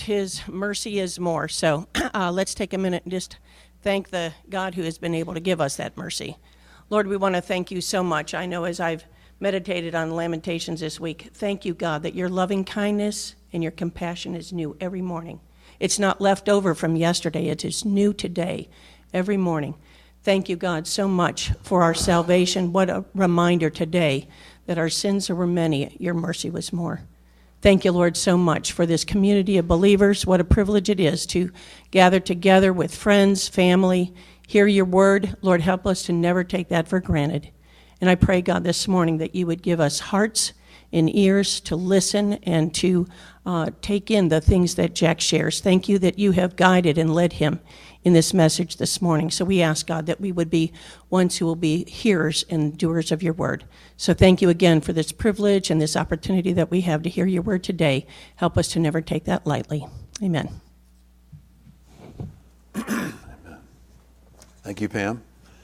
His mercy is more. So let's take a minute and just thank the God who has been able to give us that mercy. Lord, we want to thank you so much. I know as I've meditated on Lamentations this week, thank you, God, that your loving kindness and your compassion is new every morning. It's not left over from yesterday. It is new today, every morning. Thank you, God, so much for our salvation. What a reminder today that our sins were many, your mercy was more. Thank you, Lord, so much for this community of believers. What a privilege it is to gather together with friends, family, hear your word. Lord, help us to never take that for granted. And I pray, God, this morning that you would give us hearts and ears to listen and to take in the things that Jack shares. Thank you that you have guided and led him in this message this morning. So we ask, God, that we would be ones who will be hearers and doers of your word. So thank you again for this privilege and this opportunity that we have to hear your word today. Help us to never take that lightly. Amen. Amen. Thank you, Pam.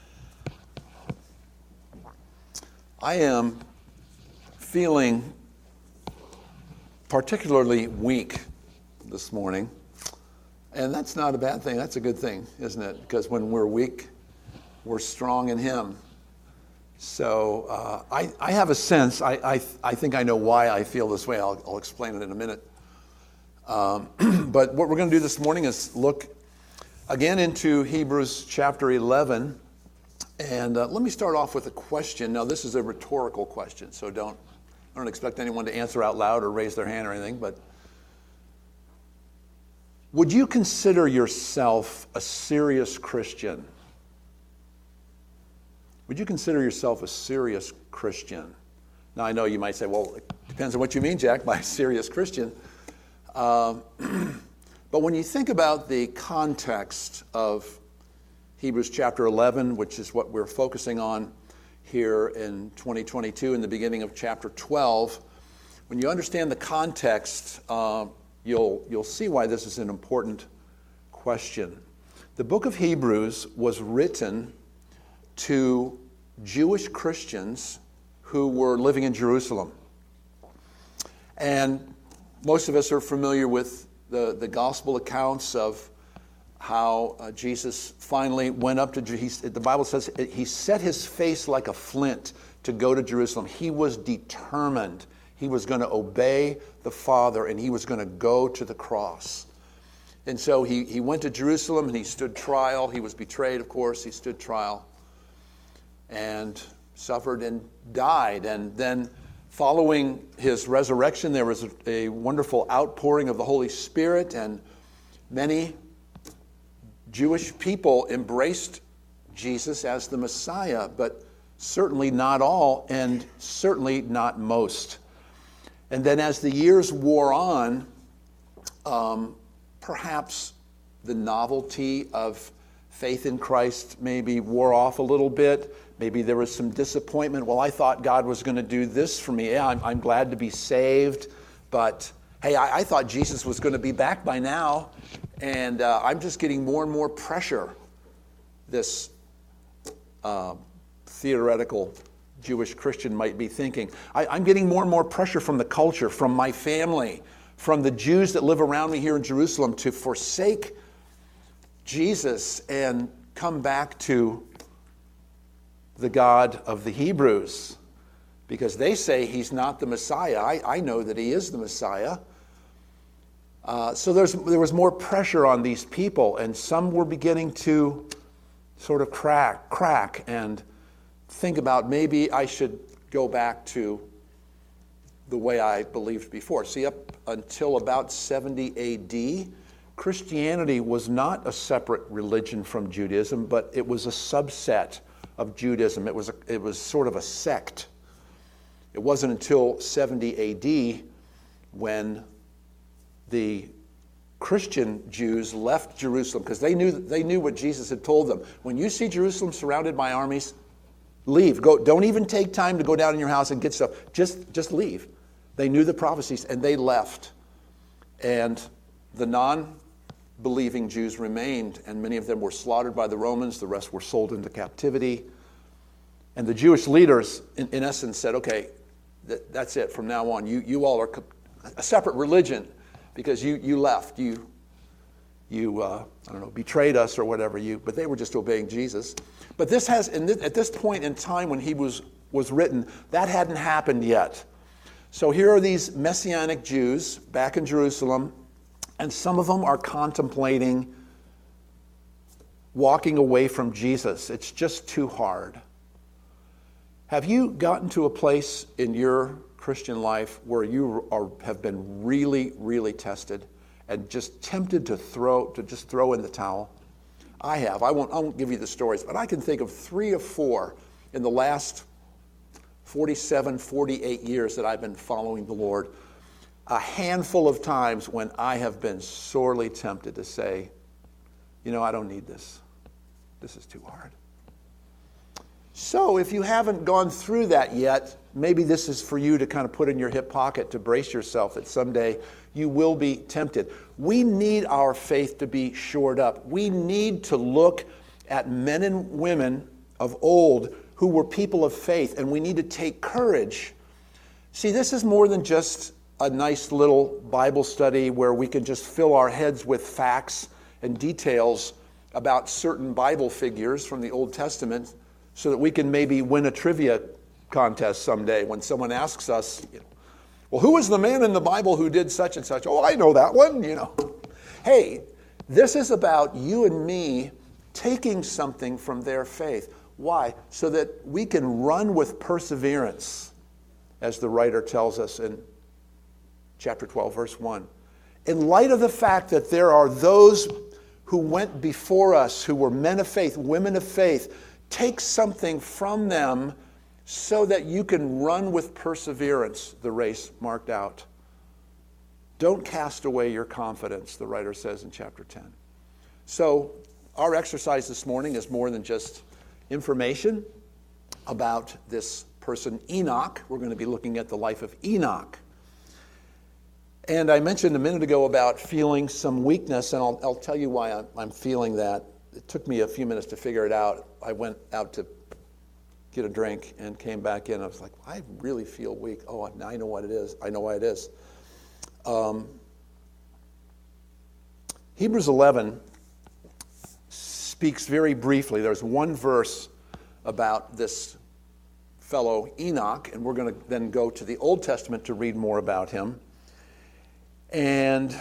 I am feeling particularly weak this morning. And that's not a bad thing. That's a good thing, isn't it? Because when we're weak, we're strong in him. So I have a sense, I think I know why I feel this way. I'll explain it in a minute. But what we're going to do this morning is look again into Hebrews chapter 11. And let me start off with a question. Now, this is a rhetorical question, so I don't expect anyone to answer out loud or raise their hand or anything, but would you consider yourself a serious Christian? Would you consider yourself a serious Christian? Now, I know you might say, well, it depends on what you mean, Jack, by serious Christian. But when you think about the context of Hebrews chapter 11, which is what we're focusing on here in 2022, in the beginning of chapter 12, when you understand the context, you'll see why this is an important question. The book of Hebrews was written to Jewish Christians who were living in Jerusalem. And most of us are familiar with the gospel accounts of how Jesus finally went up to Jerusalem. The Bible says he set his face like a flint to go to Jerusalem. He was determined. He was going to obey the Father, and he was going to go to the cross. And so he went to Jerusalem, and he stood trial. He was betrayed, of course. He stood trial and suffered and died. And then following his resurrection, there was a wonderful outpouring of the Holy Spirit, and many Jewish people embraced Jesus as the Messiah, but certainly not all, and certainly not most. And then as the years wore on, perhaps the novelty of faith in Christ maybe wore off a little bit. Maybe there was some disappointment. Well, I thought God was going to do this for me. Yeah, I'm glad to be saved, but hey, I thought Jesus was going to be back by now, and I'm just getting more and more pressure. This theoretical Jewish Christian might be thinking. I'm getting more and more pressure from the culture, from my family, from the Jews that live around me here in Jerusalem to forsake Jesus and come back to the God of the Hebrews, because they say he's not the Messiah. I know that he is the Messiah. So there was more pressure on these people, and some were beginning to sort of crack and think about maybe I should go back to the way I believed before. See, up until about 70 A.D., Christianity was not a separate religion from Judaism, but it was a subset of Judaism. It was sort of a sect. It wasn't until 70 A.D. when the Christian Jews left Jerusalem, because they knew what Jesus had told them. When you see Jerusalem surrounded by armies, leave. Go. Don't even take time to go down in your house and get stuff. Just leave. They knew the prophecies, and they left. And the non-believing Jews remained, and many of them were slaughtered by the Romans. The rest were sold into captivity. And the Jewish leaders, in essence, said, okay, that's it. From now on, you all are a separate religion, because you left. You I don't know, betrayed us or whatever. But they were just obeying Jesus. But this at this point in time when Hebrews was written, that hadn't happened yet. So here are these Messianic Jews back in Jerusalem, and some of them are contemplating walking away from Jesus. It's just too hard. Have you gotten to a place in your Christian life where you have been really, really tested and just tempted to just throw in the towel? I have. I won't give you the stories, but I can think of 3 or 4 in the last 47, 48 years that I've been following the Lord. A handful of times when I have been sorely tempted to say, I don't need this. This is too hard. So if you haven't gone through that yet, maybe this is for you to kind of put in your hip pocket to brace yourself that someday you will be tempted. We need our faith to be shored up. We need to look at men and women of old who were people of faith, and we need to take courage. See, this is more than just a nice little Bible study where we can just fill our heads with facts and details about certain Bible figures from the Old Testament so that we can maybe win a trivia contest someday when someone asks us, well, who was the man in the Bible who did such and such? Oh, I know that one, Hey, this is about you and me taking something from their faith. Why? So that we can run with perseverance, as the writer tells us in chapter 12, verse 1. In light of the fact that there are those who went before us, who were men of faith, women of faith, take something from them so that you can run with perseverance the race marked out. Don't cast away your confidence, the writer says in chapter 10. So our exercise this morning is more than just information about this person Enoch. We're going to be looking at the life of Enoch. And I mentioned a minute ago about feeling some weakness, and I'll tell you why I'm feeling that. It took me a few minutes to figure it out. I went out to get a drink and came back in. I was like, I really feel weak. Oh, now I know what it is. I know why it is. Hebrews 11 speaks very briefly. There's one verse about this fellow Enoch, and we're going to then go to the Old Testament to read more about him. And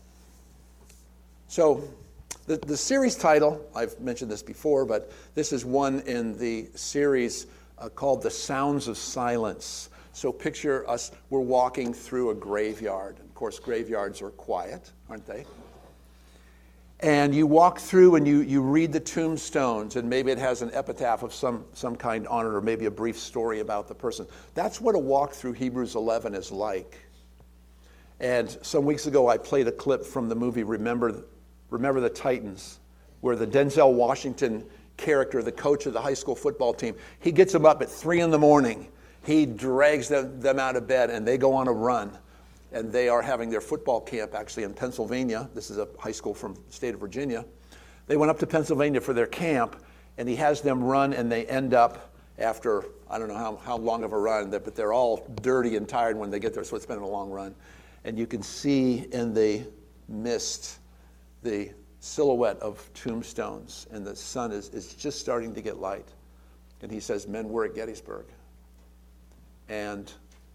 so the series title, I've mentioned this before, but this is one in the series called The Sounds of Silence. So picture us, we're walking through a graveyard. Of course, graveyards are quiet, aren't they? And you walk through and you read the tombstones, and maybe it has an epitaph of some kind on it, or maybe a brief story about the person. That's what a walk through Hebrews 11 is like. And some weeks ago, I played a clip from the movie Remember the Titans, where the Denzel Washington character, the coach of the high school football team, he gets them up at 3 a.m. He drags them out of bed, and they go on a run. And they are having their football camp actually in Pennsylvania. This is a high school from the state of Virginia. They went up to Pennsylvania for their camp, and he has them run, and they end up after, I don't know how long of a run, but they're all dirty and tired when they get there, so it's been a long run. And you can see in the mist the silhouette of tombstones, and the sun is just starting to get light. And he says, men were at Gettysburg. And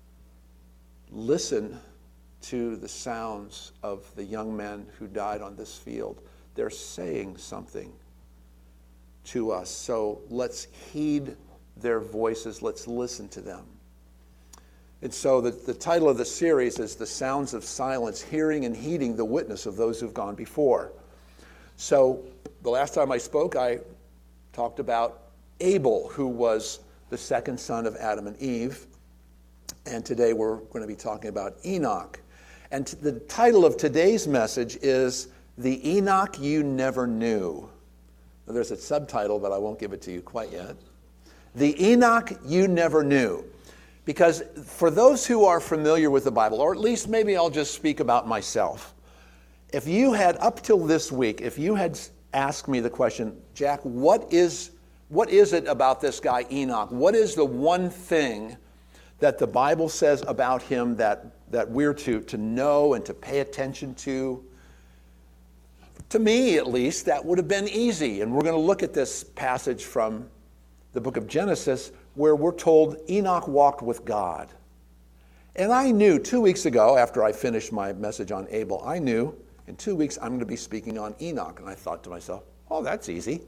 listen to the sounds of the young men who died on this field. They're saying something to us. So let's heed their voices. Let's listen to them. And so the title of the series is The Sounds of Silence, Hearing and Heeding the Witness of Those Who've Gone Before. So the last time I spoke, I talked about Abel, who was the second son of Adam and Eve. And today we're going to be talking about Enoch. And the title of today's message is The Enoch You Never Knew. Now, there's a subtitle, but I won't give it to you quite yet. The Enoch You Never Knew. Because for those who are familiar with the Bible, or at least maybe I'll just speak about myself. If you had, up till this week, if you had asked me the question, Jack, what is it about this guy Enoch? What is the one thing that the Bible says about him that that we're to know and to pay attention to. To me, at least, that would have been easy. And we're going to look at this passage from the book of Genesis where we're told Enoch walked with God. And I knew 2 weeks ago, after I finished my message on Abel, I knew in 2 weeks I'm going to be speaking on Enoch. And I thought to myself, oh, that's easy.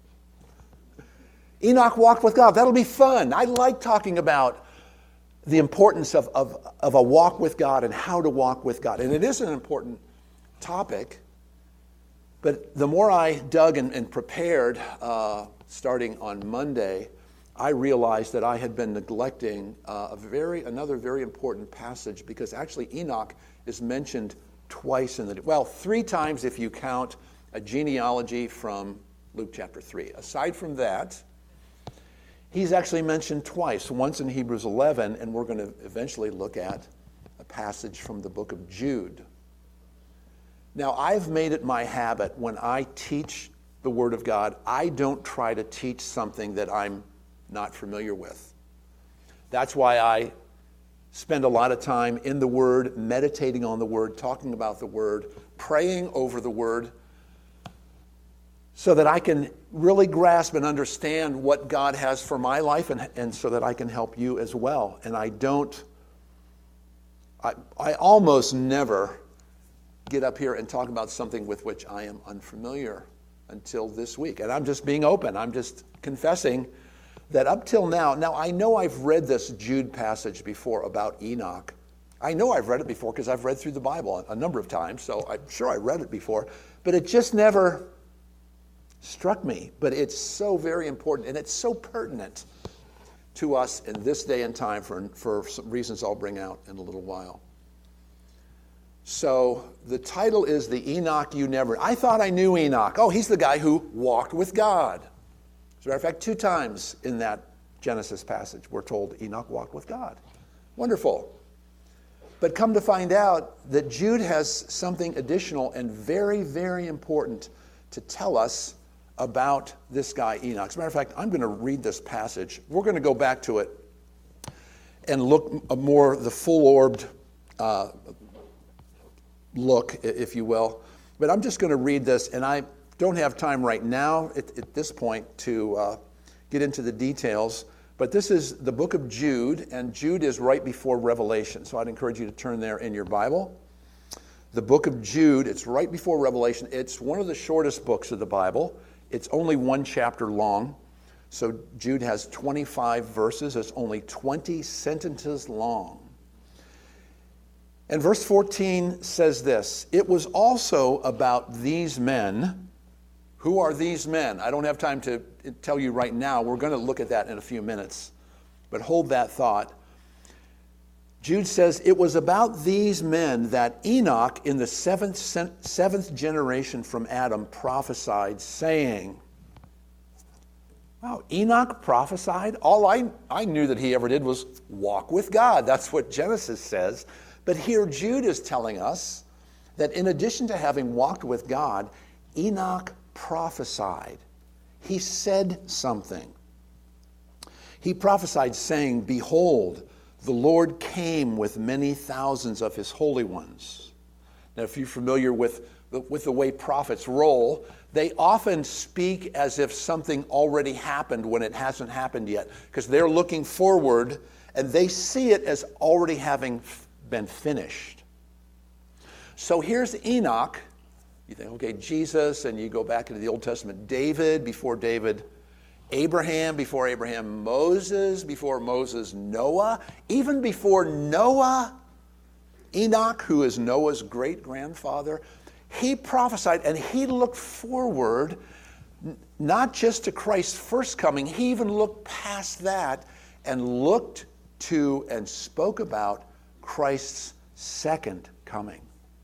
Enoch walked with God. That'll be fun. I like talking about the importance of a walk with God and how to walk with God. And it is an important topic. But the more I dug and prepared, starting on Monday, I realized that I had been neglecting another very important passage, because actually Enoch is mentioned twice three times if you count a genealogy from Luke chapter 3. Aside from that, he's actually mentioned twice, once in Hebrews 11, and we're going to eventually look at a passage from the book of Jude. Now, I've made it my habit when I teach the Word of God, I don't try to teach something that I'm not familiar with. That's why I spend a lot of time in the Word, meditating on the Word, talking about the Word, praying over the Word, so that I can really grasp and understand what God has for my life, and so that I can help you as well. And I almost never get up here and talk about something with which I am unfamiliar until this week. And I'm just being open. I'm just confessing that up till now I know I've read this Jude passage before about Enoch. I know I've read it before because I've read through the Bible a number of times, so I'm sure I read it before, but it just never struck me. But it's so very important, and it's so pertinent to us in this day and time for some reasons I'll bring out in a little while. So the title is The Enoch You Never... I thought I knew Enoch. Oh, he's the guy who walked with God. As a matter of fact, 2 times in that Genesis passage, we're told Enoch walked with God. Wonderful. But come to find out that Jude has something additional and very, very important to tell us about this guy Enoch. As a matter of fact, I'm going to read this passage. We're going to go back to it and look more the full-orbed look, if you will. But I'm just going to read this, and I don't have time right now at this point to get into the details. But this is the book of Jude, and Jude is right before Revelation. So I'd encourage you to turn there in your Bible. The book of Jude, it's right before Revelation. It's one of the shortest books of the Bible. It's only 1 chapter long. So Jude has 25 verses. It's only 20 sentences long. And verse 14 says this: "It was also about these men." Who are these men? I don't have time to tell you right now. We're going to look at that in a few minutes. But hold that thought. Jude says, "It was about these men that Enoch in the seventh generation from Adam prophesied, saying..." Wow, Enoch prophesied? All I knew that he ever did was walk with God. That's what Genesis says. But here Jude is telling us that in addition to having walked with God, Enoch prophesied. He said something. He prophesied saying, "Behold, the Lord came with many thousands of his holy ones." Now, if you're familiar with the way prophets roll, they often speak as if something already happened when it hasn't happened yet, because they're looking forward and they see it as already having been finished. So here's Enoch. You think, okay, Jesus, and you go back into the Old Testament, David, before David, Abraham, before Abraham, Moses, before Moses, Noah, even before Noah, Enoch, who is Noah's great-grandfather, he prophesied and he looked forward not just to Christ's first coming, he even looked past that and looked to and spoke about Christ's second coming.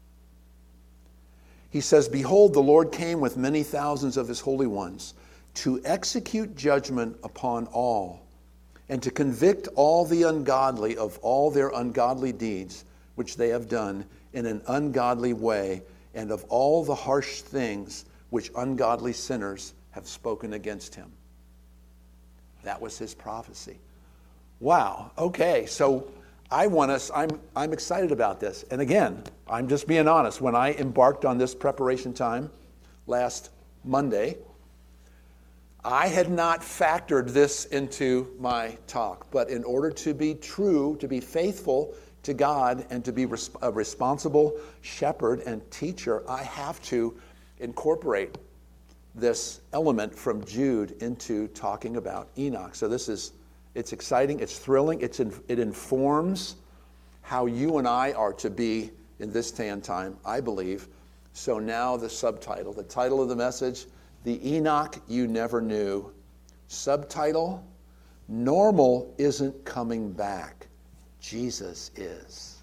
He says, "Behold, the Lord came with many thousands of his holy ones to execute judgment upon all, and to convict all the ungodly of all their ungodly deeds, which they have done in an ungodly way, and of all the harsh things which ungodly sinners have spoken against him." That was his prophecy. Wow, okay, so I'm excited about this. And again, I'm just being honest. When I embarked on this preparation time last Monday, I had not factored this into my talk. But in order to be true, to be faithful to God, and to be a responsible shepherd and teacher, I have to incorporate this element from Jude into talking about Enoch. So it's exciting, it's thrilling, it informs how you and I are to be in this day and time, I believe. So now the subtitle, the title of the message, The Enoch You Never Knew. Subtitle, Normal Isn't Coming Back, Jesus Is.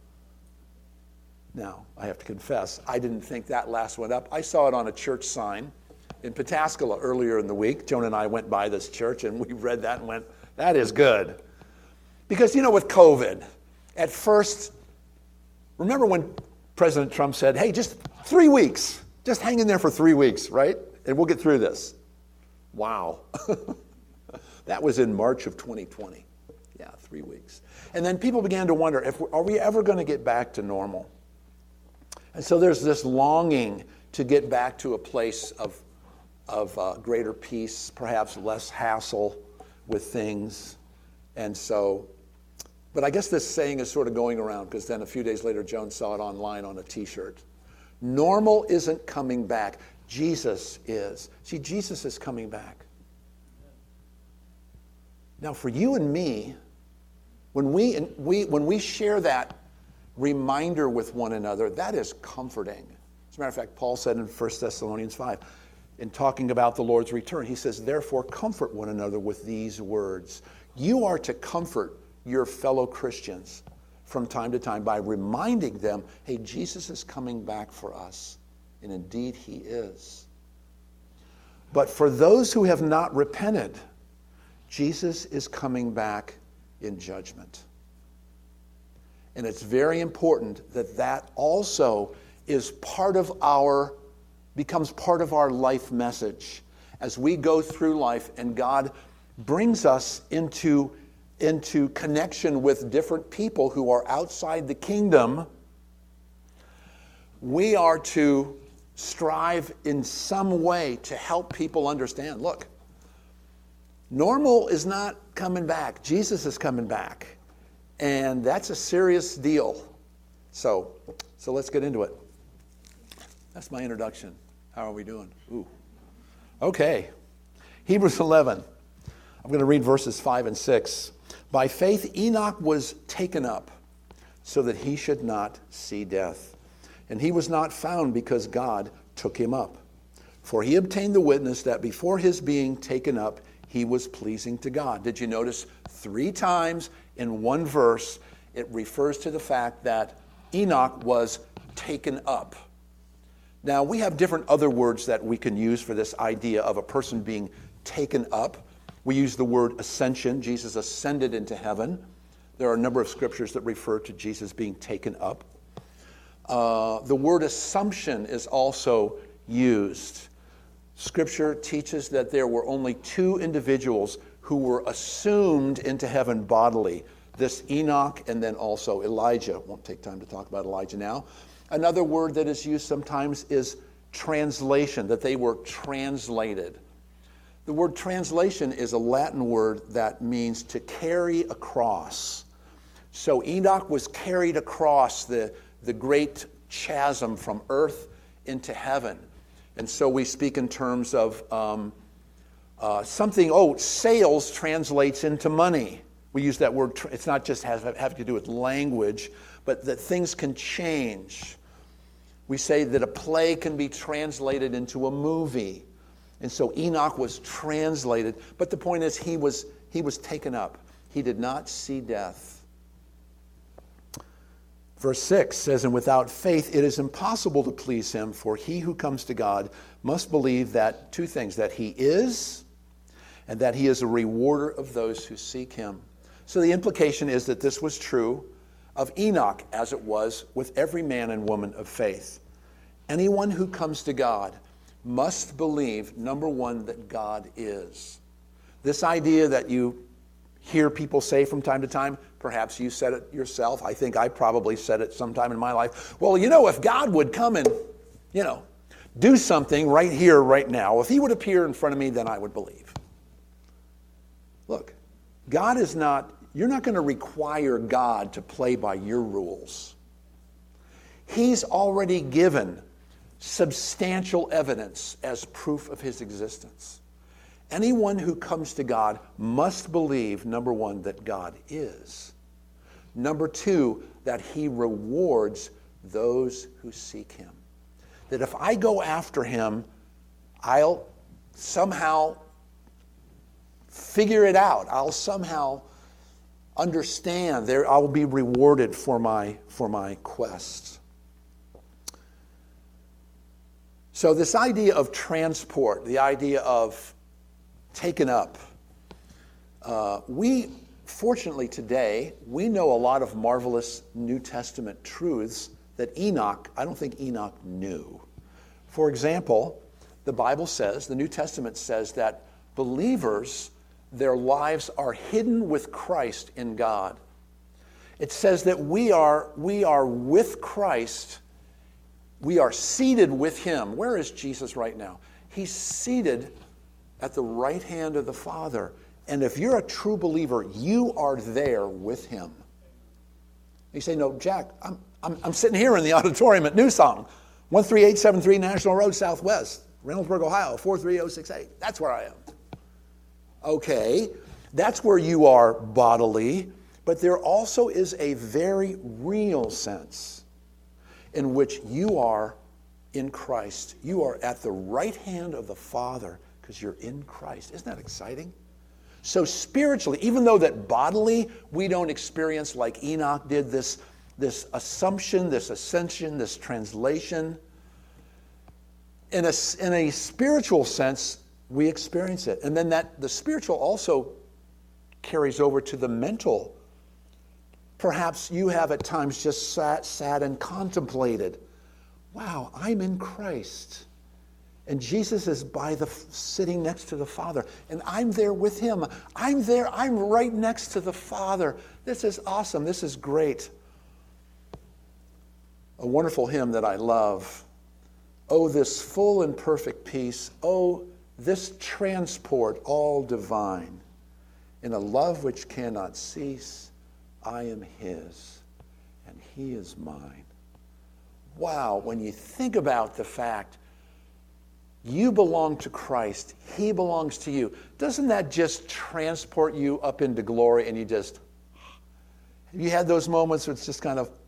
Now, I have to confess, I didn't think that last one up. I saw it on a church sign in Pataskala earlier in the week. Joan and I went by this church and we read that and went, that is good. Because, with COVID, at first, remember when President Trump said, hey, just 3 weeks, just hang in there for 3 weeks, right? And we'll get through this. Wow. That was in March of 2020. Yeah, 3 weeks. And then people began to wonder, are we ever going to get back to normal? And so there's this longing to get back to a place of greater peace, perhaps less hassle with things. And so, but I guess this saying is sort of going around, because then a few days later, Joan saw it online on a t-shirt. Normal isn't coming back. Jesus is. See, Jesus is coming back. Now, for you and me, when we share that reminder with one another, that is comforting. As a matter of fact, Paul said in 1 Thessalonians 5, in talking about the Lord's return, he says, therefore comfort one another with these words. You are to comfort your fellow Christians from time to time by reminding them, hey, Jesus is coming back for us. And indeed he is. But for those who have not repented, Jesus is coming back in judgment. And it's very important that that also is becomes part of our life message as we go through life and God brings us into connection with different people who are outside the kingdom. We are to strive in some way to help people understand, look, normal is not coming back. Jesus is coming back. And that's a serious deal. So let's get into it. That's my introduction. How are we doing? Ooh. Okay. Hebrews 11. I'm going to read verses 5 and 6. By faith Enoch was taken up so that he should not see death. And he was not found because God took him up. For he obtained the witness that before his being taken up, he was pleasing to God. Did you notice 3 times in one verse, it refers to the fact that Enoch was taken up. Now, we have different other words that we can use for this idea of a person being taken up. We use the word ascension. Jesus ascended into heaven. There are a number of scriptures that refer to Jesus being taken up. The word assumption is also used. Scripture teaches that there were only 2 individuals who were assumed into heaven bodily. This Enoch and then also Elijah. Won't take time to talk about Elijah now. Another word that is used sometimes is translation, that they were translated. The word translation is a Latin word that means to carry across. So Enoch was carried across the great chasm from earth into heaven. And so we speak in terms of sales translates into money. We use that word, it's not just having to do with language, but that things can change. We say that a play can be translated into a movie. And so Enoch was translated. But the point is he was taken up. He did not see death. Verse 6 says, and without faith it is impossible to please him, for he who comes to God must believe that 2 things, that he is, and that he is a rewarder of those who seek him. So the implication is that this was true of Enoch as it was with every man and woman of faith. Anyone who comes to God must believe, number 1, that God is. This idea that you hear people say from time to time. Perhaps you said it yourself. I think I probably said it sometime in my life. Well, if God would come and, do something right here, right now, if he would appear in front of me, then I would believe. Look, you're not going to require God to play by your rules. He's already given substantial evidence as proof of his existence. Anyone who comes to God must believe, number one, that God is. Number two, that he rewards those who seek him. That if I go after him, I'll somehow figure it out. I'll somehow understand. I will be rewarded for my quest. So this idea of transport, the idea of taken up, fortunately today, we know a lot of marvelous New Testament truths that I don't think Enoch knew. For example, the Bible says, the New Testament says that believers, their lives are hidden with Christ in God. It says that we are with Christ. We are seated with him. Where is Jesus right now? He's seated at the right hand of the Father. And if you're a true believer, you are there with him. You say, no, Jack, I'm sitting here in the auditorium at New Song, 13873 National Road Southwest, Reynoldsburg, Ohio, 43068. That's where I am. Okay, that's where you are bodily, but there also is a very real sense in which you are in Christ. You are at the right hand of the Father because you're in Christ. Isn't that exciting? So spiritually, even though that bodily we don't experience like Enoch did this assumption, this ascension, this translation, in a spiritual sense, we experience it. And then the spiritual also carries over to the mental. Perhaps you have at times just sat and contemplated, wow, I'm in Christ. And Jesus is sitting next to the Father. And I'm there with him. I'm right next to the Father. This is awesome. This is great. A wonderful hymn that I love. Oh, this full and perfect peace. Oh, this transport all divine. In a love which cannot cease, I am his, and he is mine. Wow, when you think about the fact you belong to Christ, he belongs to you, doesn't that just transport you up into glory and have you had those moments where it's just kind of,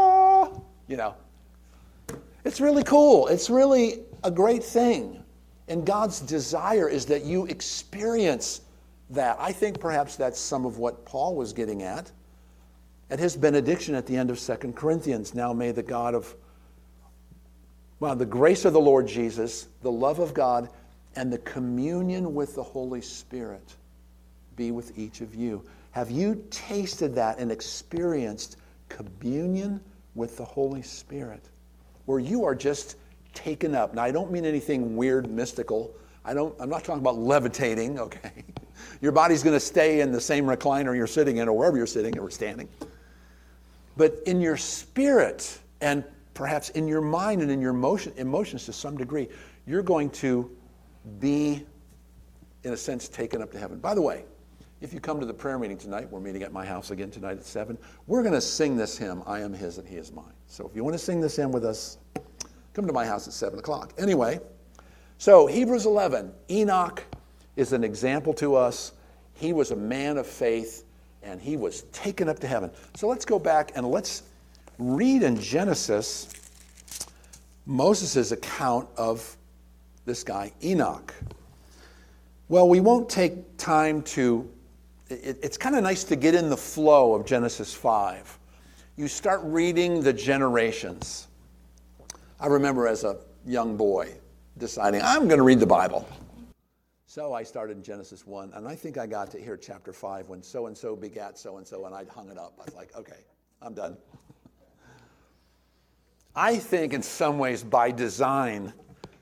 It's really cool. It's really a great thing. And God's desire is that you experience that. I think perhaps that's some of what Paul was getting at his benediction at the end of 2 Corinthians. Now may the God of, the grace of the Lord Jesus, the love of God, and the communion with the Holy Spirit be with each of you. Have you tasted that and experienced communion with the Holy Spirit? Where you are just taken up. Now, I don't mean anything weird, mystical. I'm not talking about levitating, okay? Your body's going to stay in the same recliner you're sitting in or wherever you're sitting or standing. But in your spirit and perhaps in your mind and in your emotions to some degree, you're going to be, in a sense, taken up to heaven. By the way, if you come to the prayer meeting tonight, we're meeting at my house again tonight at 7, we're going to sing this hymn, I am his and he is mine. So if you want to sing this hymn with us, come to my house at 7 o'clock. Anyway, so Hebrews 11, Enoch is an example to us. He was a man of faith, and he was taken up to heaven. So let's go back and let's read in Genesis Moses' account of this guy, Enoch. Well, we won't take time to, it's kind of nice to get in the flow of Genesis 5. You start reading the generations. I remember as a young boy deciding, I'm going to read the Bible. So I started in Genesis 1, and I think I got to hear chapter 5 when so-and-so begat so-and-so, and I'd hung it up. I was like, okay, I'm done. I think in some ways by design,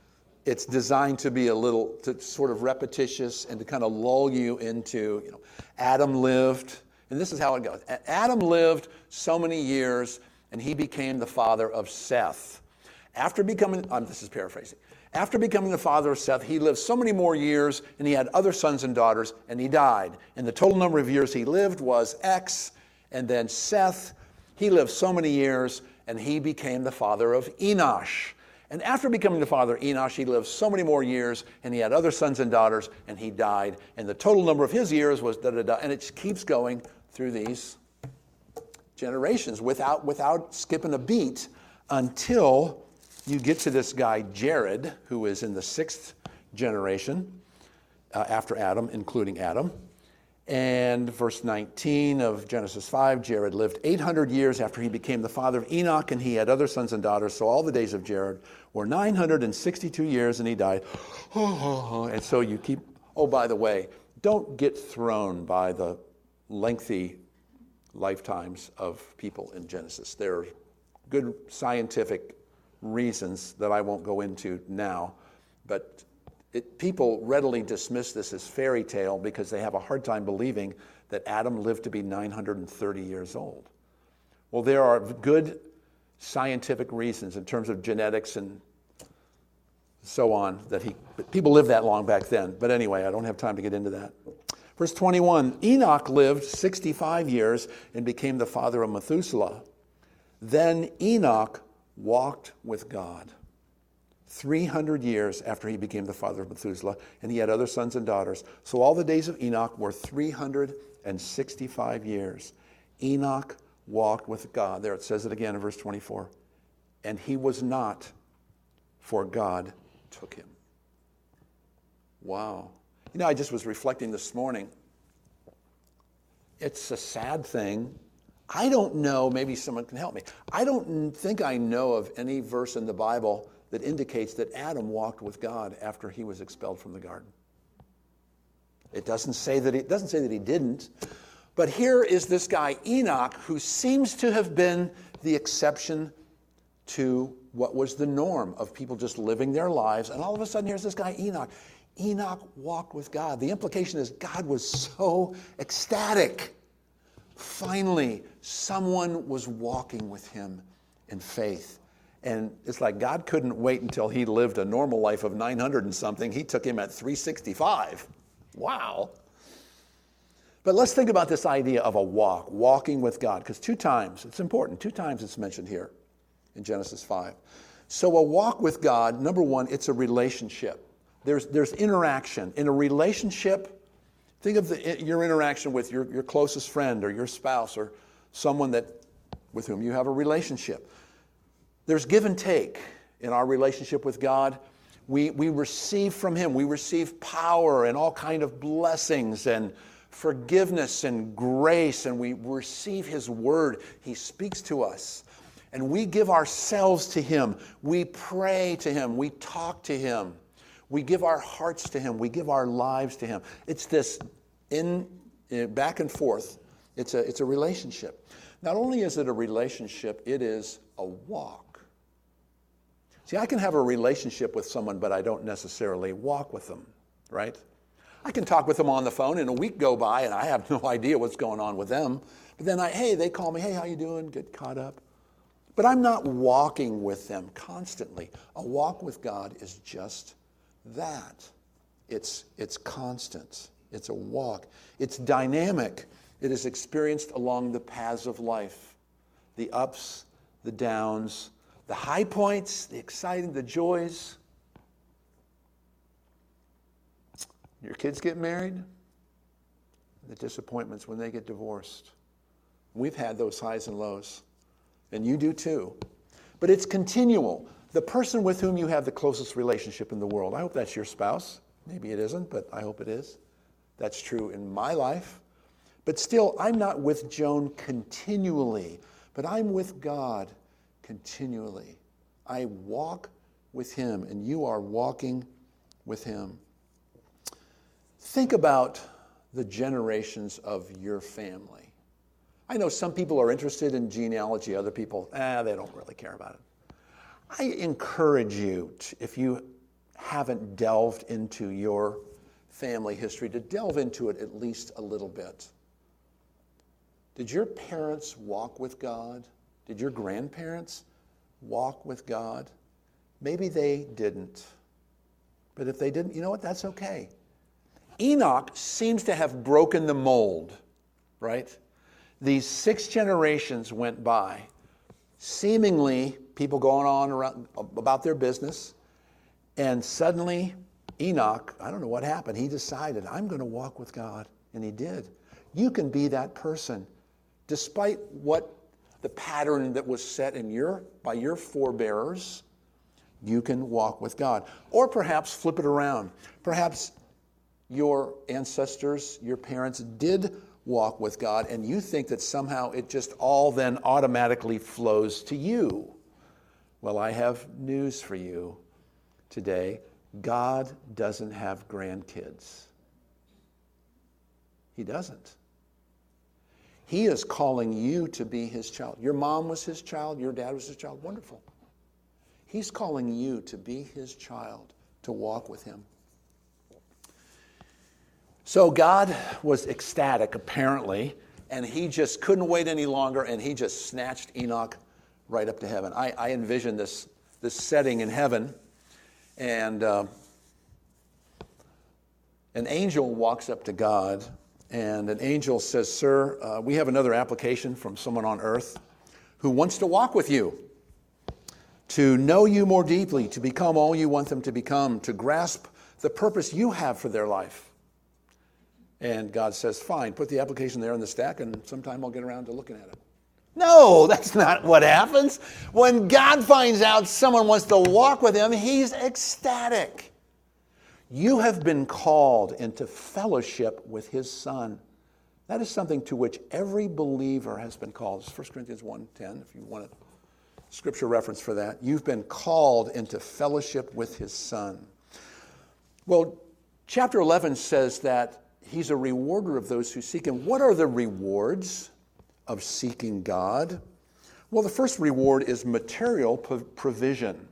it's designed to be to sort of repetitious and to kind of lull you into, Adam lived, and this is how it goes. Adam lived so many years, and he became the father of Seth. After becoming, this is paraphrasing. After becoming the father of Seth, he lived so many more years, and he had other sons and daughters, and he died. And the total number of years he lived was X, and then Seth, he lived so many years, and he became the father of Enosh. And after becoming the father of Enosh, he lived so many more years, and he had other sons and daughters, and he died. And the total number of his years was da-da-da, and it keeps going through these generations without skipping a beat until you get to this guy Jared, who is in the 6th generation after Adam, including Adam. And verse 19 of Genesis 5, Jared lived 800 years after he became the father of Enoch, and he had other sons and daughters. So all the days of Jared were 962 years, and he died. And so you keep, by the way, don't get thrown by the lengthy lifetimes of people in Genesis. There are good scientific reasons that I won't go into now, but people readily dismiss this as fairy tale because they have a hard time believing that Adam lived to be 930 years old. Well, there are good scientific reasons in terms of genetics and so on that people lived that long back then. But anyway, I don't have time to get into that. Verse 21, Enoch lived 65 years and became the father of Methuselah. Then Enoch walked with God 300 years after he became the father of Methuselah, and he had other sons and daughters. So all the days of Enoch were 365 years. Enoch walked with God. There it says it again in verse 24. And he was not, for God took him. Wow. I just was reflecting this morning. It's a sad thing. I don't know, maybe someone can help me. I don't think I know of any verse in the Bible that indicates that Adam walked with God after he was expelled from the garden. It doesn't say that he didn't. But here is this guy Enoch, who seems to have been the exception to what was the norm of people just living their lives. And all of a sudden, here's this guy Enoch. Enoch walked with God. The implication is God was so ecstatic. Finally, someone was walking with him in faith. And it's like God couldn't wait until he lived a normal life of 900 and something. He took him at 365. Wow. But let's think about this idea of a walking with God, because 2 times, it's important, 2 times it's mentioned here in Genesis 5. So a walk with God, number one, it's a relationship. There's interaction. In a relationship, think of your interaction with your closest friend or your spouse or someone with whom you have a relationship. There's give and take in our relationship with God. We receive from him. We receive power and all kind of blessings and forgiveness and grace, and we receive his word. He speaks to us. And we give ourselves to him. We pray to him. We talk to him. We give our hearts to him. We give our lives to him. It's this back and forth. It's a relationship. Not only is it a relationship, it is a walk. See, I can have a relationship with someone, but I don't necessarily walk with them, right? I can talk with them on the phone, and a week go by, and I have no idea what's going on with them. But then they call me, hey, how you doing? Get caught up. But I'm not walking with them constantly. A walk with God is just that. It's constant. It's a walk. It's dynamic. It is experienced along the paths of life. The ups, the downs, the high points, the exciting, the joys. Your kids get married, the disappointments when they get divorced. We've had those highs and lows, and you do too. But it's continual. The person with whom you have the closest relationship in the world, I hope that's your spouse. Maybe it isn't, but I hope it is. That's true in my life. But still, I'm not with Joan continually, but I'm with God continually. I walk with him, and you are walking with him. Think about the generations of your family. I know some people are interested in genealogy, other people, they don't really care about it. I encourage you, if you haven't delved into your family history, to delve into it at least a little bit. Did your parents walk with God? Did your grandparents walk with God? Maybe they didn't. But if they didn't, you know what? That's okay. Enoch seems to have broken the mold, right? These 6 generations went by, seemingly people going on around about their business, and suddenly Enoch, I don't know what happened, he decided, I'm going to walk with God, and he did. You can be that person, despite what the pattern that was set by your forebears. You can walk with God. Or perhaps flip it around. Perhaps your ancestors, your parents did walk with God, and you think that somehow it just all then automatically flows to you. Well, I have news for you today. God doesn't have grandkids. He doesn't. He is calling you to be his child. Your mom was his child, your dad was his child. Wonderful. He's calling you to be his child, to walk with him. So God was ecstatic, apparently, and he just couldn't wait any longer, and he just snatched Enoch right up to heaven. I envision this setting in heaven, and an angel walks up to God, and an angel says, Sir, we have another application from someone on earth who wants to walk with you, to know you more deeply, to become all you want them to become, to grasp the purpose you have for their life. And God says, fine, put the application there in the stack, and sometime I'll get around to looking at it. No, that's not what happens. When God finds out someone wants to walk with him, he's ecstatic. You have been called into fellowship with his Son. That is something to which every believer has been called. It's 1 Corinthians 1:10, if you want a scripture reference for that. You've been called into fellowship with his Son. Well, chapter 11 says that he's a rewarder of those who seek him. What are the rewards of seeking God? Well, the first reward is material provision.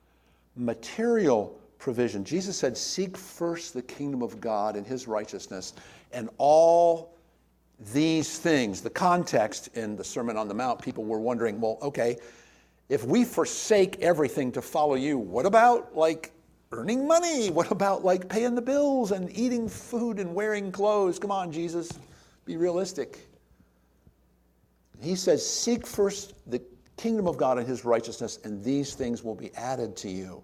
Material provision. Jesus said, seek first the kingdom of God and his righteousness, and all these things. The context in the Sermon on the Mount, people were wondering, well, okay, if we forsake everything to follow you, what about earning money? What about paying the bills and eating food and wearing clothes? Come on, Jesus, be realistic. He says, seek first the kingdom of God and his righteousness, and these things will be added to you.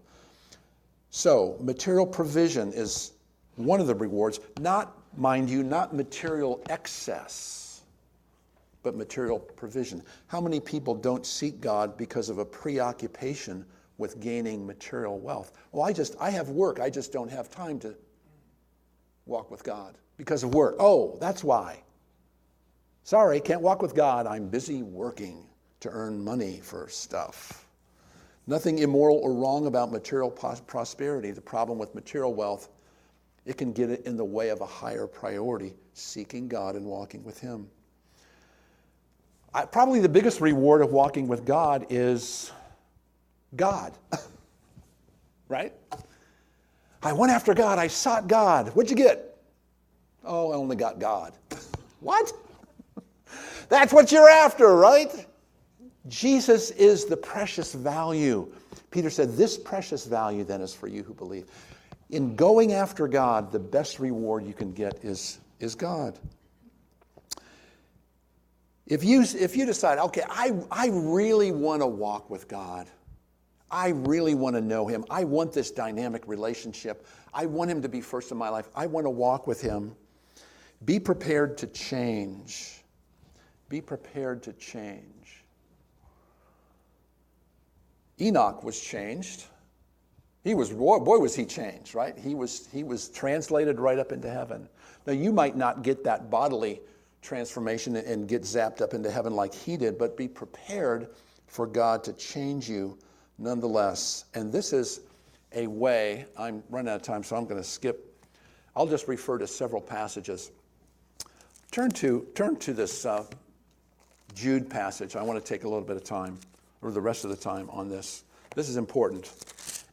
So, material provision is one of the rewards. Not, mind you, not material excess, but material provision. How many people don't seek God because of a preoccupation with gaining material wealth? Well, I have work. I just don't have time to walk with God because of work. Oh, that's why. Sorry, can't walk with God. I'm busy working to earn money for stuff. Nothing immoral or wrong about material prosperity. The problem with material wealth, it can get in the way of a higher priority, seeking God and walking with him. Probably the biggest reward of walking with God is God, right? I went after God. I sought God. What'd you get? Oh, I only got God. What? That's what you're after, right? Jesus is the precious value. Peter said, this precious value then is for you who believe. In going after God, the best reward you can get is God. If you decide, okay, I really want to walk with God. I really want to know him. I want this dynamic relationship. I want him to be first in my life. I want to walk with him. Be prepared to change. Be prepared to change. Enoch was changed. Boy, was he changed, right? He was translated right up into heaven. Now, you might not get that bodily transformation and get zapped up into heaven like he did, but be prepared for God to change you nonetheless. And this is a way, I'm running out of time, so I'm going to skip. I'll just refer to several passages. Turn to this Jude passage. I want to take a little bit of time, or the rest of the time on this. This is important.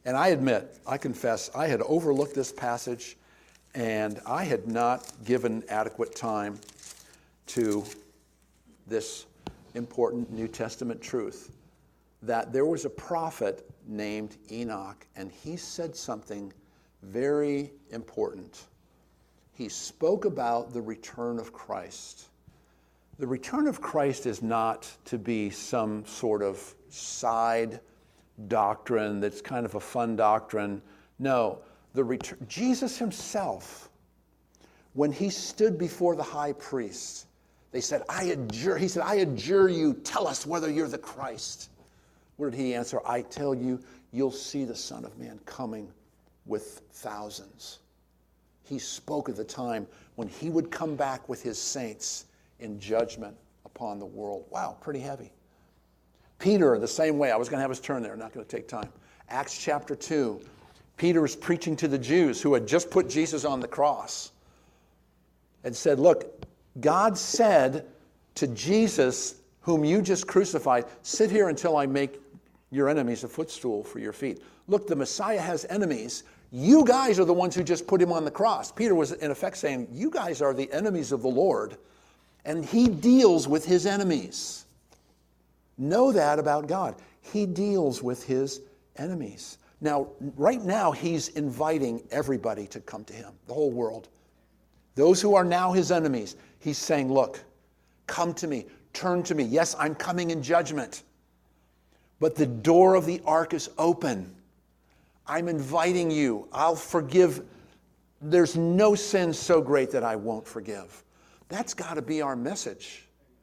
And I admit, I confess, I had overlooked this passage and I had not given adequate time to this important New Testament truth that there was a prophet named Enoch, and he said something very important. He spoke about the return of Christ. The return of Christ is not to be some sort of side doctrine that's kind of a fun doctrine. No, Jesus himself, when he stood before the high priest, he said, I adjure you, tell us whether you're the Christ. What did he answer? I tell you, you'll see the Son of Man coming with thousands. He spoke of the time when he would come back with his saints in judgment upon the world. Wow, pretty heavy. Peter, the same way. I was going to have us turn there, not going to take time. Acts chapter 2. Peter was preaching to the Jews who had just put Jesus on the cross and said, look, God said to Jesus, whom you just crucified, sit here until I make your enemies a footstool for your feet. Look, the Messiah has enemies. You guys are the ones who just put him on the cross. Peter was in effect saying, you guys are the enemies of the Lord, and he deals with his enemies. Know that about God. He deals with his enemies. Now, right now, he's inviting everybody to come to him, the whole world. Those who are now his enemies, he's saying, look, come to me, turn to me. Yes, I'm coming in judgment, but the door of the ark is open. I'm inviting you. I'll forgive. There's no sin so great that I won't forgive. That's got to be our message.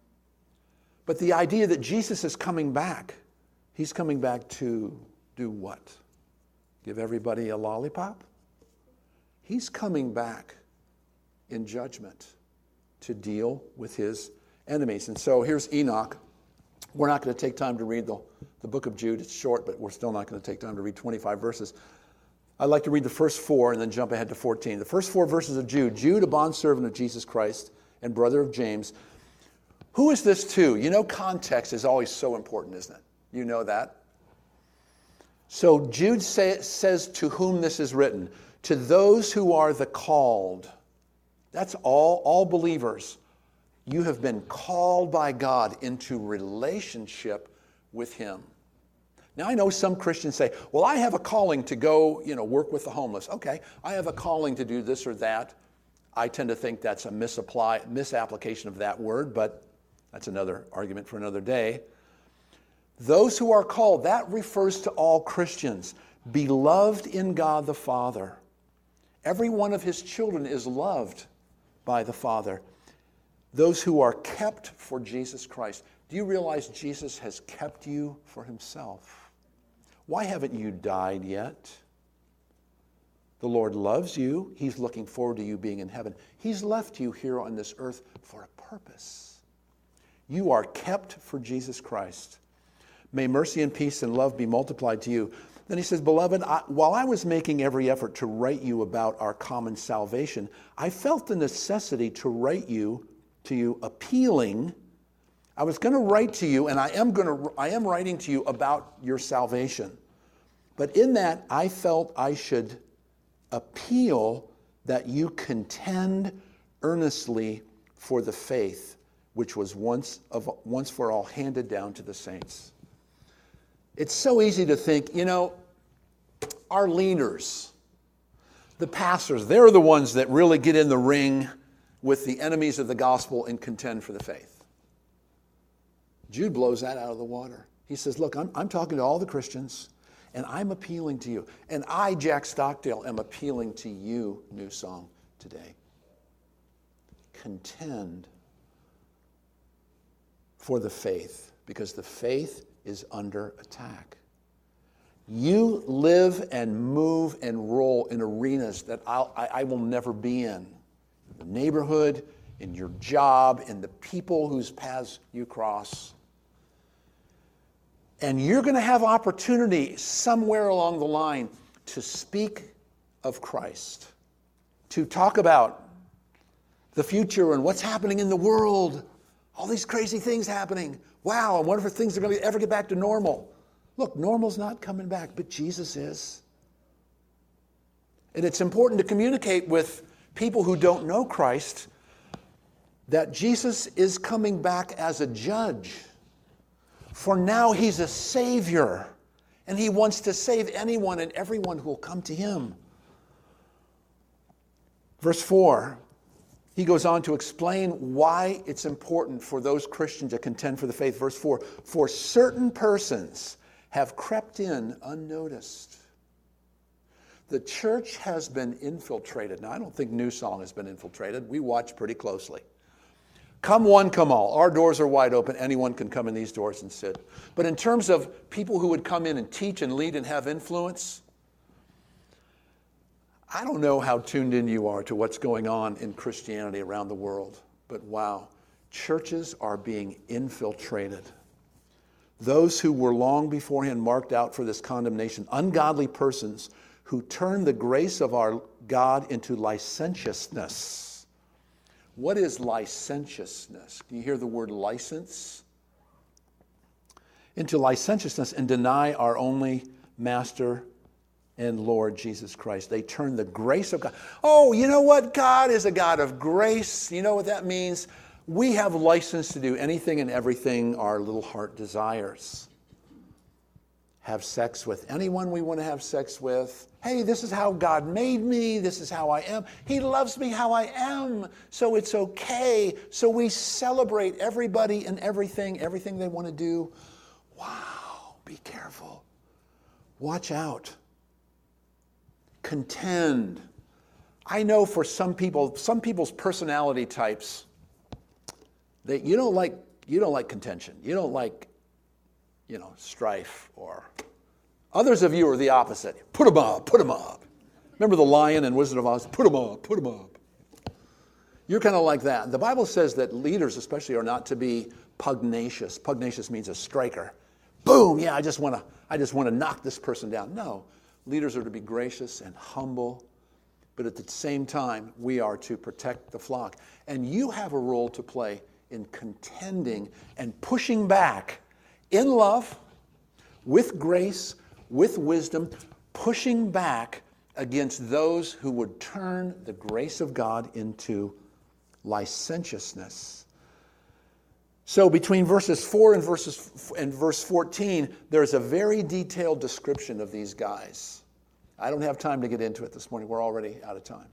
But the idea that Jesus is coming back, he's coming back to do what? Give everybody a lollipop? He's coming back in judgment to deal with his enemies. And so here's Enoch. We're not going to take time to read the book of Jude. It's short, but we're still not going to take time to read 25 verses. I'd like to read the first 4 and then jump ahead to 14. The first 4 verses of Jude. Jude, a bondservant of Jesus Christ and brother of James. Who is this to? You know, context is always so important, isn't it? You know that. So Jude says to whom this is written. To those who are the called. That's all believers. You have been called by God into relationship with him. Now, I know some Christians say, well, I have a calling to go, work with the homeless. Okay, I have a calling to do this or that. I tend to think that's a misapplication of that word, but that's another argument for another day. Those who are called, that refers to all Christians, beloved in God the Father. Every one of his children is loved by the Father. Those who are kept for Jesus Christ. Do you realize Jesus has kept you for himself? Why haven't you died yet? The Lord loves you. He's looking forward to you being in heaven. He's left you here on this earth for a purpose. You are kept for Jesus Christ. May mercy and peace and love be multiplied to you. Then he says, Beloved, while I was making every effort to write you about our common salvation, I felt the necessity to write to you appealing. I was going to write to you, and I am writing to you about your salvation. But in that, I felt I should appeal that you contend earnestly for the faith which was once for all handed down to the saints. It's so easy to think, our leaders, the pastors, they're the ones that really get in the ring with the enemies of the gospel and contend for the faith. Jude blows that out of the water. He says, look, I'm talking to all the Christians, and I'm appealing to you. And I, Jack Stockdale, am appealing to you, New Song, today. Contend for the faith, because the faith is under attack. You live and move and roll in arenas that I will never be in. The neighborhood, in your job, in the people whose paths you cross. And you're going to have opportunity somewhere along the line to speak of Christ, to talk about the future and what's happening in the world. All these crazy things happening. Wow, I wonder if things are going to ever get back to normal. Look, normal's not coming back, but Jesus is. And it's important to communicate with people who don't know Christ that Jesus is coming back as a judge. For now he's a Savior, and he wants to save anyone and everyone who will come to him. Verse 4, he goes on to explain why it's important for those Christians to contend for the faith. Verse 4, for certain persons have crept in unnoticed. The church has been infiltrated. Now, I don't think New Song has been infiltrated. We watch pretty closely. Come one, come all. Our doors are wide open. Anyone can come in these doors and sit. But in terms of people who would come in and teach and lead and have influence, I don't know how tuned in you are to what's going on in Christianity around the world, but wow, churches are being infiltrated. Those who were long beforehand marked out for this condemnation, ungodly persons who turn the grace of our God into licentiousness. What is licentiousness? Can you hear the word license? Into licentiousness and deny our only Master and Lord Jesus Christ. They turn the grace of God. Oh, you know what? God is a God of grace. You know what that means? We have license to do anything and everything our little heart desires. Have sex with anyone we want to have sex with. Hey, this is how God made me. This is how I am. He loves me how I am. So it's okay. So we celebrate everybody and everything they want to do. Wow, be careful. Watch out. Contend. I know for some people's personality types, you don't like contention. You don't like, strife. Or others of you are the opposite. Put them up, put them up. Remember the lion in Wizard of Oz? Put them up, put them up. You're kind of like that. The Bible says that leaders especially are not to be pugnacious. Pugnacious means a striker. Boom, yeah, I just want to knock this person down. No. Leaders are to be gracious and humble, but at the same time, we are to protect the flock. And you have a role to play in contending and pushing back in love, with grace, with wisdom, pushing back against those who would turn the grace of God into licentiousness. So between verses 4 and verse 14, there's a very detailed description of these guys. I don't have time to get into it this morning. We're already out of time.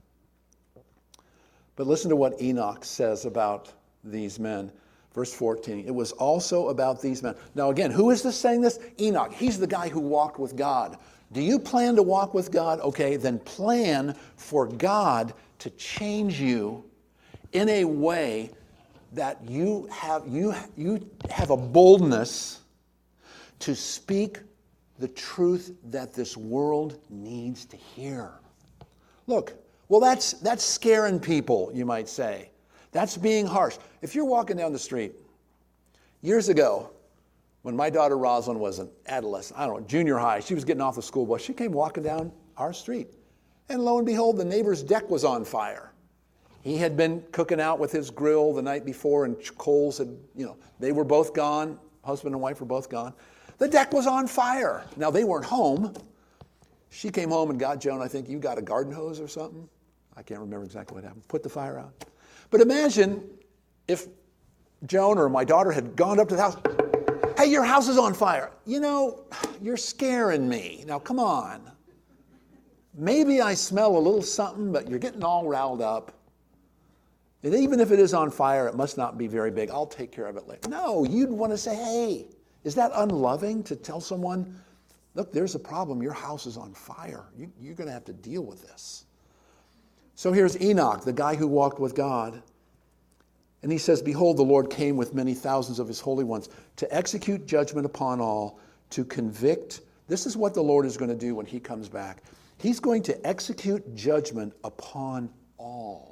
But listen to what Enoch says about these men. Verse 14, it was also about these men. Now again, who is this saying this? Enoch. He's the guy who walked with God. Do you plan to walk with God? Okay, then plan for God to change you in a way that you have a boldness to speak the truth that this world needs to hear. Look, well, that's scaring people, you might say. That's being harsh. If you're walking down the street, years ago, when my daughter Rosalind was an adolescent, junior high, she was getting off the school bus, she came walking down our street. And lo and behold, the neighbor's deck was on fire. He had been cooking out with his grill the night before, and coals had, they were both gone. Husband and wife were both gone. The deck was on fire. Now, they weren't home. She came home and got Joan, I think, you got a garden hose or something? I can't remember exactly what happened. Put the fire out. But imagine if Joan or my daughter had gone up to the house. Hey, your house is on fire. You're scaring me. Now, come on. Maybe I smell a little something, but you're getting all riled up. And even if it is on fire, it must not be very big. I'll take care of it later. No, you'd want to say, hey, is that unloving to tell someone, look, there's a problem. Your house is on fire. You're going to have to deal with this. So here's Enoch, the guy who walked with God. And he says, behold, the Lord came with many thousands of his holy ones to execute judgment upon all, to convict. This is what the Lord is going to do when he comes back. He's going to execute judgment upon all.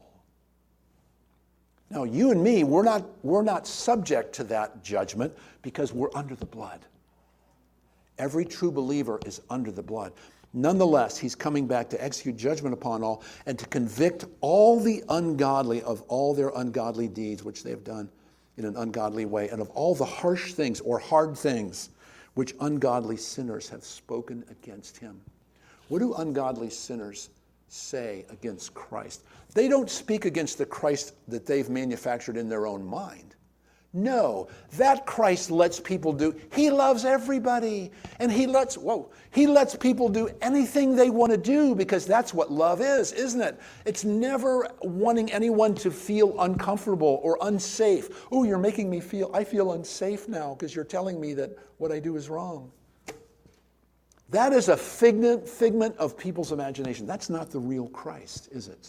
Now, you and me, we're not subject to that judgment because we're under the blood. Every true believer is under the blood. Nonetheless, he's coming back to execute judgment upon all and to convict all the ungodly of all their ungodly deeds, which they have done in an ungodly way, and of all the harsh things or hard things which ungodly sinners have spoken against him. What do ungodly sinners say against Christ. They don't speak against the Christ that they've manufactured in their own mind. No, that Christ lets people do. He loves everybody. And he lets people do anything they want to do, because that's what love is, isn't it? It's never wanting anyone to feel uncomfortable or unsafe. Oh, you're making me I feel unsafe now because you're telling me that what I do is wrong. That is a figment of people's imagination. That's not the real Christ, is it?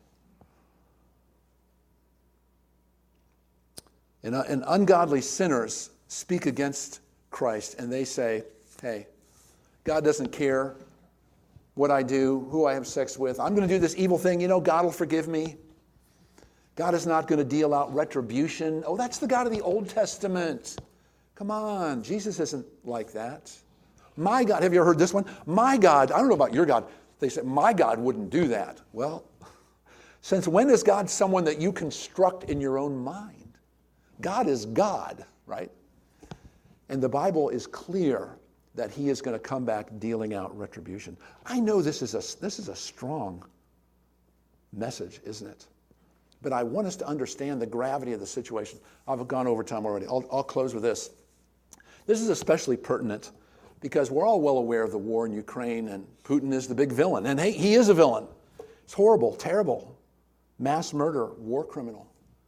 And ungodly sinners speak against Christ, and they say, hey, God doesn't care what I do, who I have sex with. I'm going to do this evil thing. God will forgive me. God is not going to deal out retribution. Oh, that's the God of the Old Testament. Come on, Jesus isn't like that. My God, have you ever heard this one? My God, I don't know about your God. They say, my God wouldn't do that. Well, since when is God someone that you construct in your own mind? God is God, right? And the Bible is clear that he is going to come back dealing out retribution. I know this is a strong message, isn't it? But I want us to understand the gravity of the situation. I've gone over time already. I'll close with this. This is especially pertinent because we're all well aware of the war in Ukraine, and Putin is the big villain. And hey, he is a villain. It's horrible, terrible, mass murder, war criminal.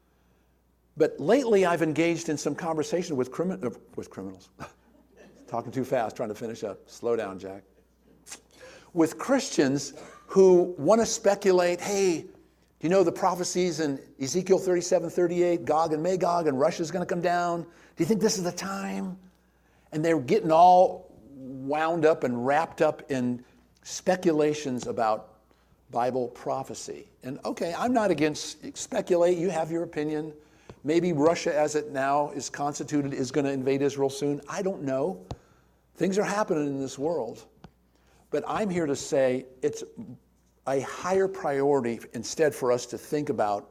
But lately, I've engaged in some conversation with criminals. Talking too fast, trying to finish up. Slow down, Jack. With Christians who want to speculate, hey, do you know the prophecies in Ezekiel 37:38, Gog and Magog, and Russia's going to come down? Do you think this is the time? And they're getting all wound up and wrapped up in speculations about Bible prophecy. And okay, I'm not against speculate. You have your opinion. Maybe Russia, as it now is constituted, is going to invade Israel soon. I don't know. Things are happening in this world. But I'm here to say it's a higher priority instead for us to think about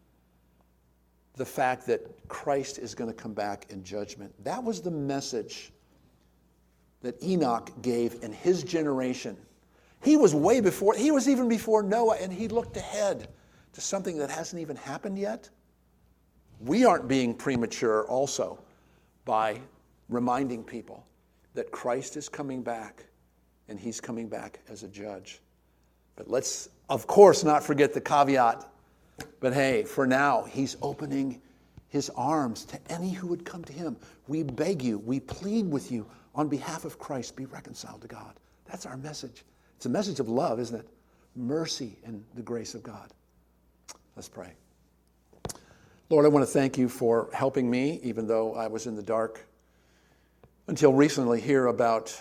the fact that Christ is going to come back in judgment. That was the message that Enoch gave in his generation. He was even before Noah, and he looked ahead to something that hasn't even happened yet. We aren't being premature also by reminding people that Christ is coming back, and he's coming back as a judge. But let's, of course, not forget the caveat. But hey, for now, he's opening his arms to any who would come to him. We beg you, we plead with you on behalf of Christ, be reconciled to God. That's our message. It's a message of love, isn't it? Mercy and the grace of God. Let's pray. Lord, I want to thank you for helping me, even though I was in the dark until recently, here about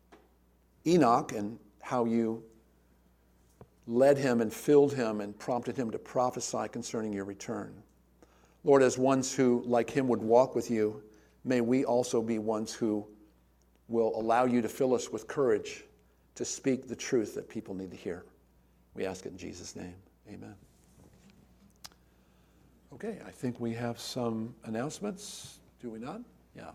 Enoch and how you led him and filled him and prompted him to prophesy concerning your return. Lord, as ones who, like him, would walk with you, may we also be ones who will allow you to fill us with courage to speak the truth that people need to hear. We ask it in Jesus' name. Amen. Okay, I think we have some announcements. Do we not? Yeah.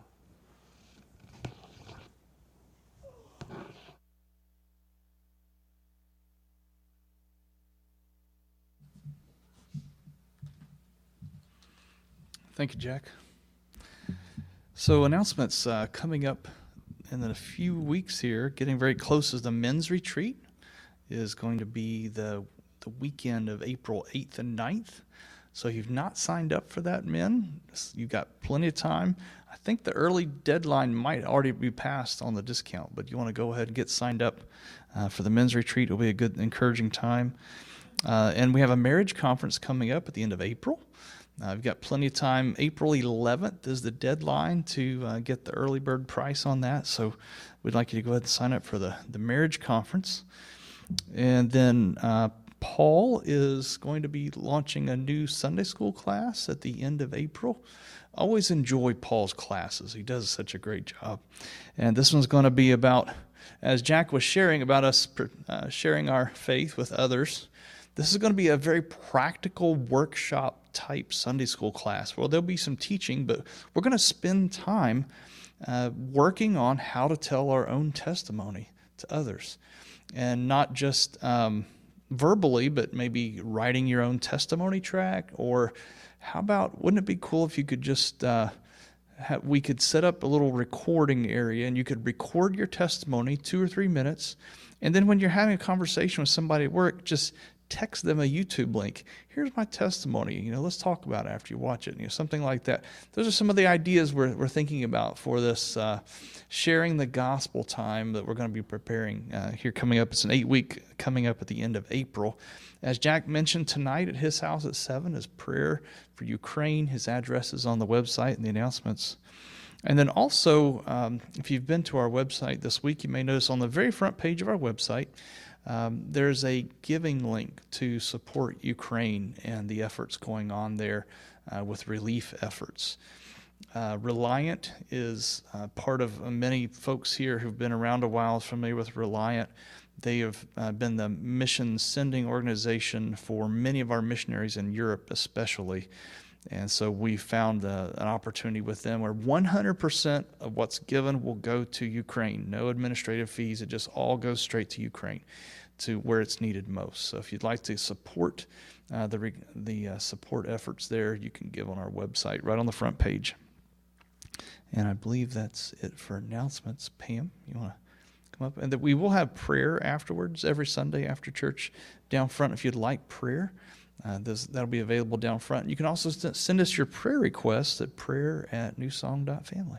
Thank you, Jack. So announcements coming up in a few weeks here, getting very close, is the men's retreat is going to be the weekend of April 8th and 9th. So if you've not signed up for that, men, you've got plenty of time. I think the early deadline might already be passed on the discount, but you want to go ahead and get signed up for the men's retreat. It'll be a good, encouraging time. And we have a marriage conference coming up at the end of April. We've got plenty of time. April 11th is the deadline to get the early bird price on that. So we'd like you to go ahead and sign up for the marriage conference. And then Paul is going to be launching a new Sunday school class at the end of April. Always enjoy Paul's classes. He does such a great job. And this one's going to be about, as Jack was sharing about us sharing our faith with others, this is going to be a very practical workshop type Sunday school class. Well, there'll be some teaching, but we're going to spend time working on how to tell our own testimony to others, and not just verbally, but maybe writing your own testimony track? Or how about, wouldn't it be cool if you could just, we could set up a little recording area and you could record your testimony 2 or 3 minutes. And then when you're having a conversation with somebody at work, just text them a YouTube link. Here's my testimony. Let's talk about it after you watch it. Something like that. Those are some of the ideas we're thinking about for this sharing the gospel time that we're going to be preparing here coming up. It's an 8-week coming up at the end of April. As Jack mentioned, tonight at his house at 7 is prayer for Ukraine. His address is on the website and the announcements. And then also, if you've been to our website this week, you may notice on the very front page of our website, there's a giving link to support Ukraine and the efforts going on there with relief efforts. Reliant is part of many folks here who've been around a while familiar with Reliant. They have been the mission sending organization for many of our missionaries in Europe especially. And so we found an opportunity with them where 100% of what's given will go to Ukraine. No administrative fees. It just all goes straight to Ukraine, to where it's needed most. So if you'd like to support the support efforts there, you can give on our website right on the front page. And I believe that's it for announcements. Pam, you want to come up? And that we will have prayer afterwards every Sunday after church down front if you'd like prayer. That'll be available down front. You can also send us your prayer requests at prayer@newsong.family.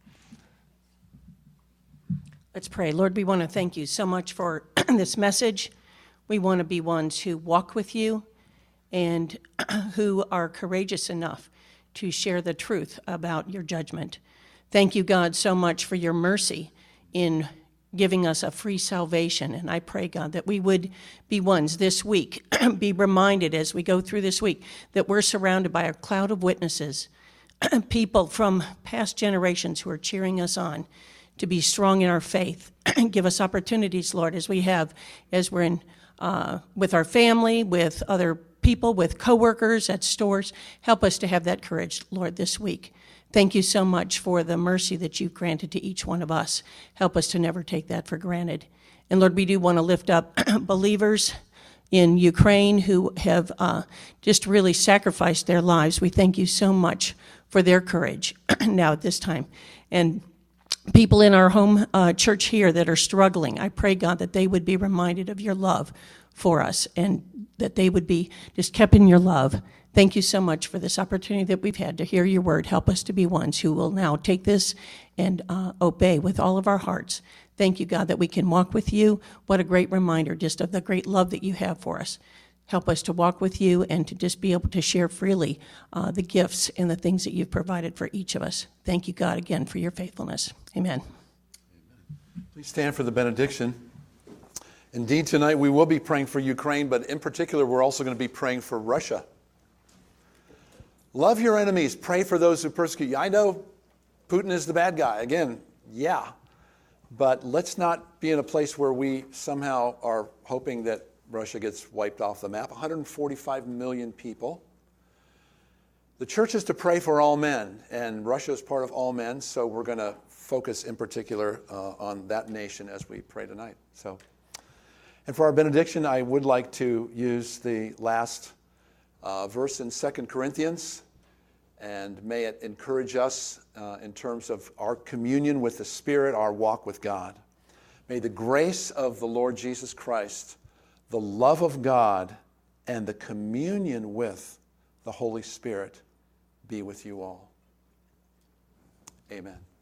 Let's pray. Lord, we want to thank you so much for this message. We want to be ones who walk with you and who are courageous enough to share the truth about your judgment. Thank you, God, so much for your mercy in giving us a free salvation. And I pray, God, that we would be ones this week, be reminded as we go through this week that we're surrounded by a cloud of witnesses, people from past generations who are cheering us on to be strong in our faith. Give us opportunities, Lord, as we're in with our family, with other people, with coworkers at stores. Help us to have that courage, Lord, this week. Thank you so much for the mercy that you've granted to each one of us. Help us to never take that for granted. And Lord, we do want to lift up believers in Ukraine who have just really sacrificed their lives. We thank you so much for their courage now at this time. And people in our home church here that are struggling, I pray, God, that they would be reminded of your love for us and that they would be just kept in your love. Thank you so much for this opportunity that we've had to hear your word. Help us to be ones who will now take this and obey with all of our hearts. Thank you, God, that we can walk with you. What a great reminder just of the great love that you have for us. Help us to walk with you and to just be able to share freely the gifts and the things that you've provided for each of us. Thank you, God, again for your faithfulness. Amen. Please stand for the benediction. Indeed, tonight we will be praying for Ukraine, but in particular, we're also going to be praying for Russia. Love your enemies. Pray for those who persecute you. I know Putin is the bad guy. Again, yeah. But let's not be in a place where we somehow are hoping that Russia gets wiped off the map. 145 million people. The church is to pray for all men, and Russia is part of all men, so we're going to focus in particular on that nation as we pray tonight. And for our benediction, I would like to use the last verse in 2 Corinthians, and may it encourage us in terms of our communion with the Spirit, our walk with God. May the grace of the Lord Jesus Christ, the love of God, and the communion with the Holy Spirit be with you all. Amen.